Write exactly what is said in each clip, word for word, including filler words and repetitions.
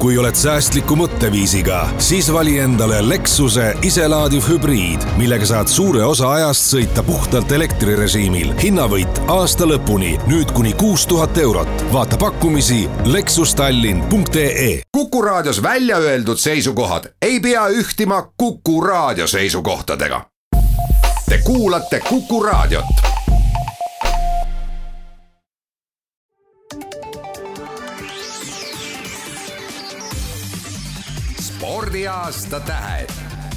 kui oled säästliku mõtteviisiga, siis vali endale Lexuse iselaadiv hübriid, millega saad suure osa ajast sõita puhtalt elektrirežiimil. Hinnavõit aasta lõpuni, nüüd kuni kuus tuhat eurot. Vaata pakkumisi lexustallin punkt ee. Kuku raadios välja öeldud seisukohad ei pea ühtima Kuku raadio seisukohtadega. Te kuulate Kuku raadiot. Spordiaasta tähed.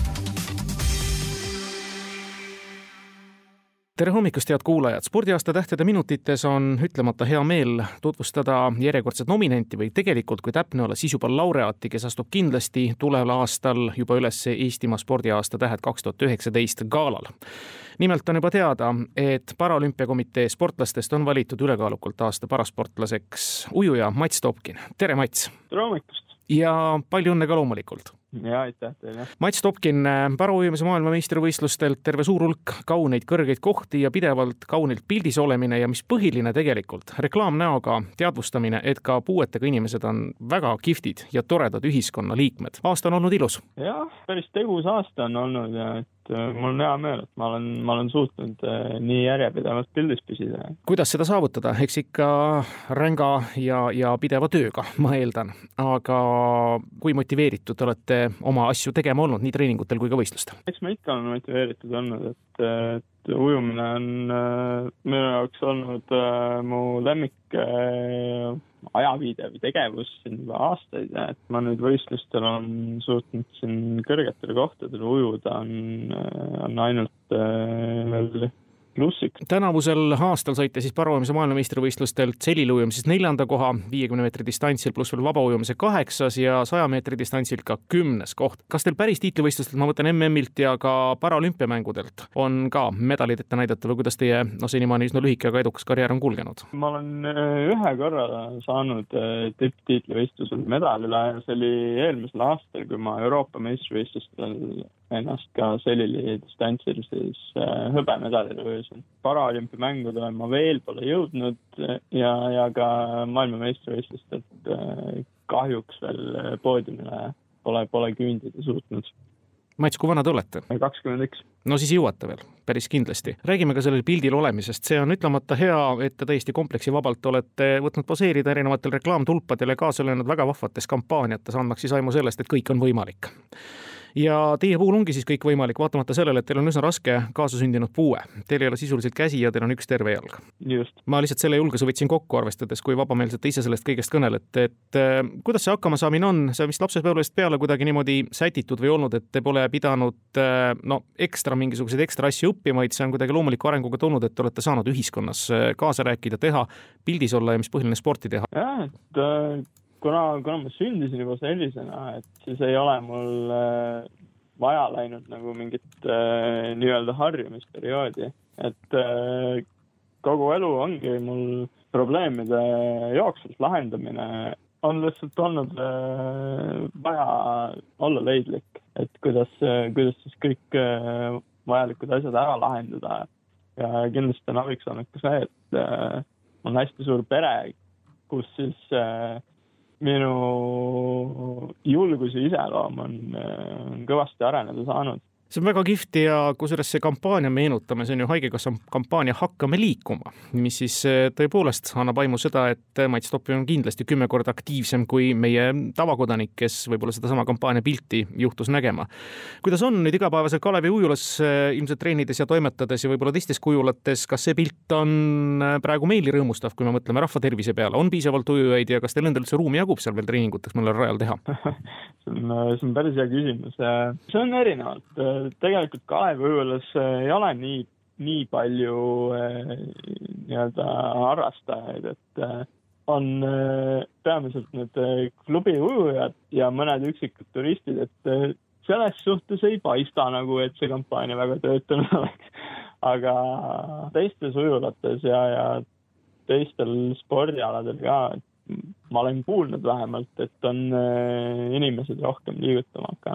Tere hommikust, head kuulajad! Spordiaasta tähtede minutites on ütlemata hea meel tutvustada järjekordset nominenti või tegelikult, kui täpne olla, siis juba laureaati, kes astub kindlasti tuleval aastal juba üles Eestimaa spordiaasta tähed kaks tuhat üheksateist gaalal. Nimelt on juba teada, et Paralümpiakomitee sportlastest on valitud ülekaalukult aasta parasportlaseks ujuja Mats Topkin. Tere, Mats! Tere hommikust! Ja palju õnne ka loomulikult. Ja, aitäh teile. Mats Topkin, paraujumise maailmameistrivõistlustelt terve suur hulk kauneid kõrgeid kohti ja pidevalt kaunilt pildis olemine ja mis põhiline tegelikult, reklaamnäoga teadvustamine, et ka puuetega inimesed on väga kihvtid ja toredad ühiskonna liikmed. Aasta on olnud ilus. Jah, päris tegus aasta on olnud ja et mul on hea meel, et ma olen, ma olen suutnud nii järjepidevalt pildis püsida. Kuidas seda saavutada? Eks ikka ränga ja, ja pideva tööga, ma eeldan. Aga kui motiveeritud olete oma asju tegema olnud nii treeningutel kui ka võistlustel? Eks ma ikka olen motiveeritud olnud, et, et ujumine on minu jaoks olnud mu lemmik ajaviide või tegevus siin juba aastaid ja et ma nüüd võistlustel on suutnud siin kõrgetele kohtadele ujuda on, on ainult veel plussiks. Tänavusel aastal saite siis paraujumise maailmameistrivõistlustelt seliliujumises neljanda koha, viiekümne meetri distantsil pluss veel vabaujumise kaheksas ja saja meetri distantsil ka kümnes koht. Kas teil päris tiitlivõistlustelt, ma võtan M M-ilt ja ka paralümpiamängudelt on ka medalid ette näidata või kuidas teie no, senimaani üsna lühike, aga edukas karjäär on kulgenud? Ma olen ühe korra saanud tipptiitlivõistlusel medalile ja see oli eelmisel aastal, kui ma Euroopa meistrivõistlustel ennast ka selili distantsil siis hõbemedalile võisin. Paralümpiamängudele ma veel pole jõudnud ja, ja ka maailmameistrivõistlustelt kahjuks veel poodiumile pole, pole küündida suutnud. Mats, kui vana te olete? kakskümmend üks. No siis jõuate veel, päris kindlasti. Räägime ka sellel pildil olemisest. See on ütlemata hea, et te täiesti kompleksi vabalt olete võtnud poseerida erinevatel reklaamtulpadel ja kaasa löönud väga vahvates kampaaniates, andmaks siis aimu sellest, et kõik on võimalik. Ja teie puhul ongi siis kõik võimalik, vaatamata sellele, et teil on üsna raske kaasasündinud puue. Teil ei ole sisuliselt käsi ja teil on üks terve jalg. Just. Ma lihtsalt selle julguse võtsin kokku, arvestades, kui vabameelselt ise sellest kõigest kõnelete, et kuidas see hakkama saamine on? See on vist lapsepõlvest peale kuidagi niimoodi sätitud või olnud, et te pole pidanud no, ekstra mingisuguseid ekstra asju õppima, vaid see on kuidagi loomuliku arenguga tulnud, et te olete saanud ühiskonnas kaasa rääkida, teha, pildis olla ja mis põhiline sporti teha. Ja, et Kuna, kuna ma sündisin juba sellisena, et siis ei ole mul äh, vaja läinud nagu mingit äh, nii-öelda harjumisperioodi. Et äh, kogu elu ongi mul probleemide jooksvalt lahendamine on lihtsalt olnud äh, vaja olla leidlik. Et kuidas, äh, kuidas siis kõik äh, vajalikud asjad ära lahendada. Ja kindlasti on abiks olnud ka see, et äh, on hästi suur pere, kus siis äh, minu julgus ja iseloom on, on kõvasti areneda saanud. See on väga kihvti ja kusjuures see kampaania meenutame, see on ju Haigekassa kampaania Hakkame liikuma, mis siis tõepoolest annab aimu seda, et Mats Topkin on kindlasti kümme korda aktiivsem kui meie tavakodanik, kes võib-olla seda sama kampaania pilti juhtus nägema. Kuidas on nüüd igapäevasel Kalevi ujulas ilmselt treenides ja toimetades ja võib-olla teistes kujulates, kas see pilt on praegu meili rõõmustav, kui me mõtleme rahva tervise peale? On piisavalt ujujaid ja kas teil endal üldse ruumi jagub seal veel treeninguteks mõnel rajal teha? see, on, see on päris hea küsimus. See on erinevalt. Tegelikult Kalevi ujulas ei ole nii, nii palju eh, nii-öelda harrastajaid, et eh, on eh, peamiselt need klubi ujujad ja mõned üksikud turistid, et eh, selles suhtes ei paista nagu, et see kampaania väga töötanud oleks. Aga teistes ujulates ja, ja teistel spordialadel ka, ma olen kuulnud vähemalt, et on eh, inimesed rohkem liigutama hakanud.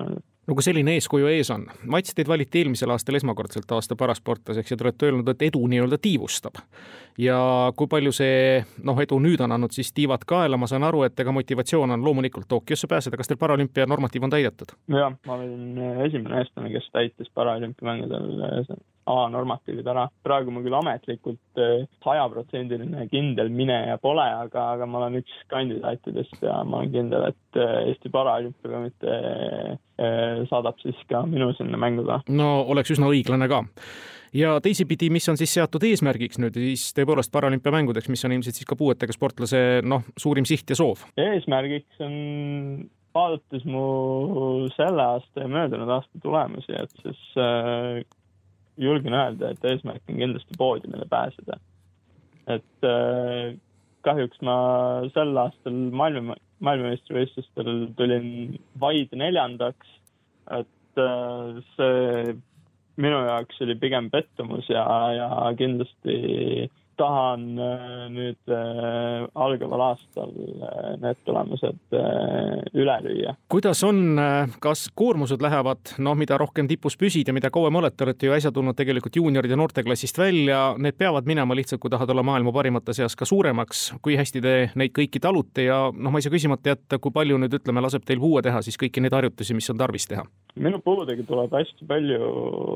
no kui selline eeskuju ees on. Mats, teid valiti eelmisel aastal esmakordselt aasta parasportlaseks ja te olete öelnud, et edu nii-öelda tiivustab. Ja kui palju see noh, edu nüüd on andnud siis tiivad kaela, ma saan aru, et ega motivatsioon on loomulikult Tokyosse pääseda. Kas teil paralümpia normatiiv on täidetud? Jah, ma olin esimene eestlane, kes täitis paralümpiamängudel A-normatiivid ära. Praegu ma küll ametlikult sajaprotsendiline kindel mineja pole, aga, aga ma olen üks kandidaatidest ja ma olen kindel, et Eesti Paralümpiakomitee saadab siis ka minu sinna mänguda. No oleks üsna õiglane ka. Ja teisipidi, mis on siis seatud eesmärgiks nüüd, siis tõepoolest paralümpiamängudeks, mis on ilmselt siis ka puuetega sportlase noh, suurim siht ja soov? Eesmärgiks on vaadates mu selle aasta ja möödunud aasta tulemusi, et siis äh, julgen öelda, et eesmärk on kindlasti poodiumile pääseda. Et äh, kahjuks ma sel aastal maailma maailmameistrivõistlustel tulin vaid neljandaks, et see minu jaoks oli pigem pettumus ja, ja kindlasti tahan nüüd algaval aastal need tulemused üle lüüa. Kuidas on, kas koormused lähevad, noh, mida rohkem tipus püsid ja mida kauem olete, olete ju äsja tulnud tegelikult juuniorid ja noorteklassist välja, need peavad minema lihtsalt, kui tahad olla maailma parimate seas ka suuremaks, kui hästi te neid kõiki talute ja noh, ma ei saa küsimata jätta, kui palju nüüd ütleme, laseb teil puue teha siis kõiki neid harjutusi, mis on tarvis teha? Minu puudega tuleb hästi palju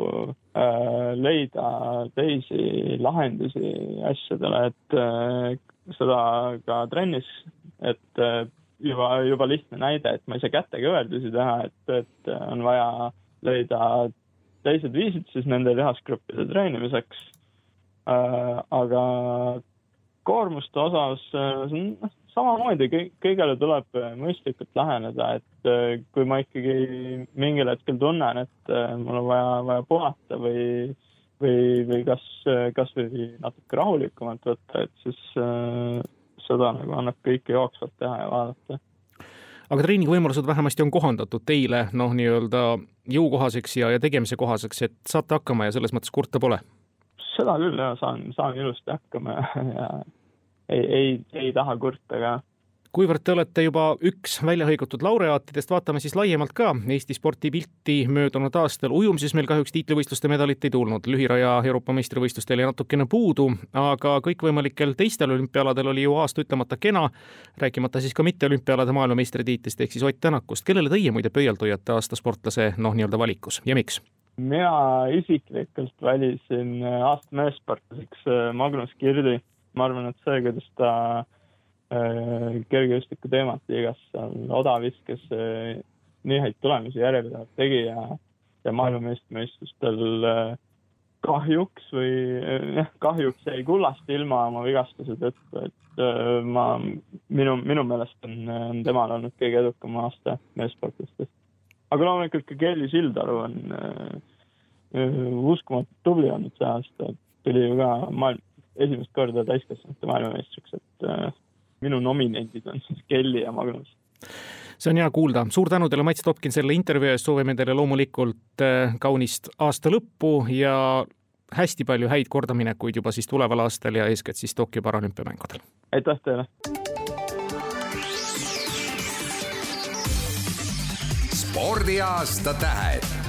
äh, leida teisi lahendusi asjadele, et äh, seda ka trennis, et äh, juba, juba lihtne näide, et ma ei saa kätega õverdusi teha, et, et on vaja leida teised viisid siis nende lihasgruppide treenimiseks. Äh, aga koormuste osas äh, samamoodi kõigele tuleb mõistlikult läheneda, et kui ma ikkagi mingil hetkel tunnen, et mul on vaja, vaja puhata või, või, või kas, kas või natuke rahulikumalt võtta, et siis äh, seda nagu annab kõike jooksvalt teha ja vaadata. Aga treeningvõimalused vähemasti on kohandatud teile noh, nii-öelda jõukohaseks ja, ja tegemise kohaseks, et saate hakkama ja selles mõttes kurta pole? Seda küll, jah, saan, saan ilusti hakkama ja Ei, ei, ei taha kurta ka. Kuivõrd te olete juba üks väljahõigutud laureaatidest, vaatame siis laiemalt ka Eesti spordipilti möödunud aastal. Ujumises meil kahjuks tiitlivõistluste medalit ei tulnud. Lühiraja Euroopa meistrivõistlustel oli natukene puudu, aga kõikvõimalikel teistel olümpialadel oli ju aasta ütlemata kena, rääkimata siis ka mitte olümpialade maailmameistritiitlist ehk siis Ott Tänakust. Kellele teie muide pöialt hoiate aasta sportlase noh, nii-öelda valikus ja miks? Mina isiklikult valisin aasta meessportlaseks Magnus Kirdi. Ma arvan, et see, kuidas ta äh, kergejõustiku teemat liigas odaviskes äh, nii häid tulemusi järjepidevalt tegi ja, ja maailmameistrivõistlustel äh, kahjuks või äh, kahjuks jäi kullast ilma oma vigastuse tõttu, et äh, ma, minu, minu meelest on, on temal olnud kõige edukam aasta meessportlastest. Aga loomulikult ka Kelly Sildaru on äh, äh, uskumatult tubli olnud see aasta, et tuli ju ka maailm esimest korda täiskasvanute maailmameistriks, et äh, minu nominendid on siis Kelly ja Magnus. See on hea kuulda. Suur tänu teile, Mats Topkin, selle intervjuu eest. Soovime teile loomulikult äh, kaunist aasta lõppu ja hästi palju häid kordaminekuid juba siis tuleval aastal ja eeskätt siis Tokyo paralümpiamängudel. Aitäh teile! Spordiaasta tähed